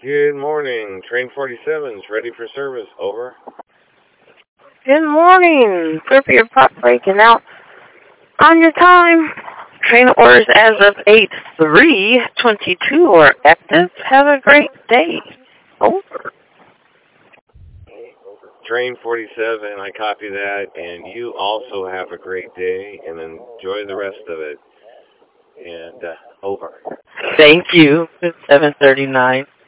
Good morning. Train 47's ready for service. Over. Good morning. Prepare for your pot breaking out on your time. Train orders as of 8/3/22 are active. Have a great day. Over. Train 47, I copy that, and you also have a great day and enjoy the rest of it. And over. Thank you. It's 7:39.